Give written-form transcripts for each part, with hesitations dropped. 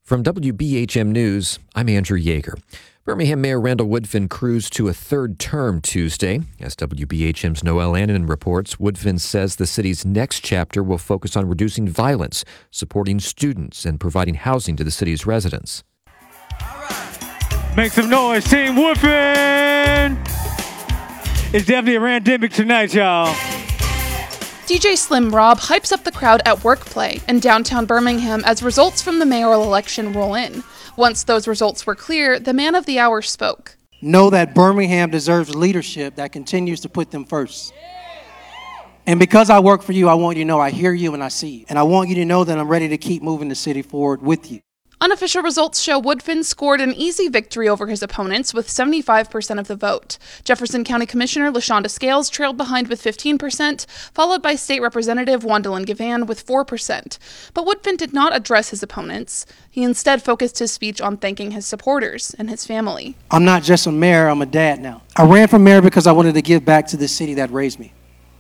From WBHM News, I'm Andrew Yeager. Birmingham Mayor Randall Woodfin cruised to a third term Tuesday. As WBHM's Noelle Annan reports, Woodfin says the city's next chapter will focus on reducing violence, supporting students, and providing housing to the city's residents. Make some noise, Team Woodfin! It's definitely a randemic tonight, y'all. DJ Slim Rob hypes up the crowd at Workplay in downtown Birmingham as results from the mayoral election roll in. Once those results were clear, the man of the hour spoke. Know that Birmingham deserves leadership that continues to put them first. And because I work for you, I want you to know I hear you and I see you. And I want you to know that I'm ready to keep moving the city forward with you. Unofficial results show Woodfin scored an easy victory over his opponents with 75% of the vote. Jefferson County Commissioner LaShonda Scales trailed behind with 15%, followed by State Representative Wandalyn Gavan with 4%. But Woodfin did not address his opponents. He instead focused his speech on thanking his supporters and his family. I'm not just a mayor, I'm a dad now. I ran for mayor because I wanted to give back to the city that raised me.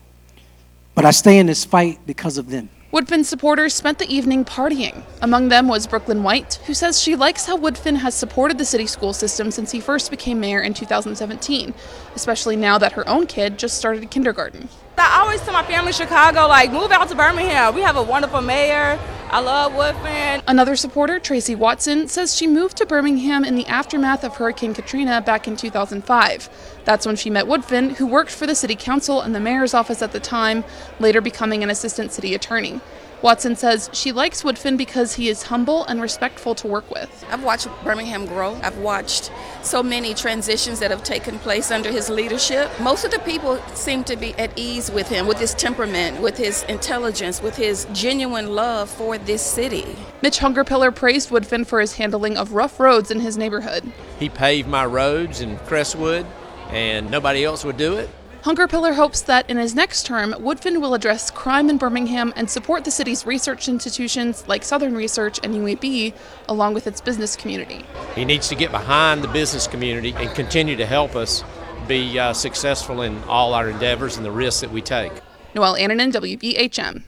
But I stay in this fight because of them. Woodfin supporters spent the evening partying. Among them was Brooklyn White, who says she likes how Woodfin has supported the city school system since he first became mayor in 2017, especially now that her own kid just started kindergarten. I always tell my family in Chicago, move out to Birmingham. We have a wonderful mayor. I love Woodfin. Another supporter, Tracy Watson, says she moved to Birmingham in the aftermath of Hurricane Katrina back in 2005. That's when she met Woodfin, who worked for the city council and the mayor's office at the time, later becoming an assistant city attorney. Watson says she likes Woodfin because he is humble and respectful to work with. I've watched Birmingham grow. I've watched so many transitions that have taken place under his leadership. Most of the people seem to be at ease with him, with his temperament, with his intelligence, with his genuine love for this city. Mitch Hungerpiller praised Woodfin for his handling of rough roads in his neighborhood. He paved my roads in Crestwood, and nobody else would do it. Hungerpiller hopes that in his next term, Woodfin will address crime in Birmingham and support the city's research institutions like Southern Research and UAB, along with its business community. He needs to get behind the business community and continue to help us be successful in all our endeavors and the risks that we take. Noelle Annan, WBHM.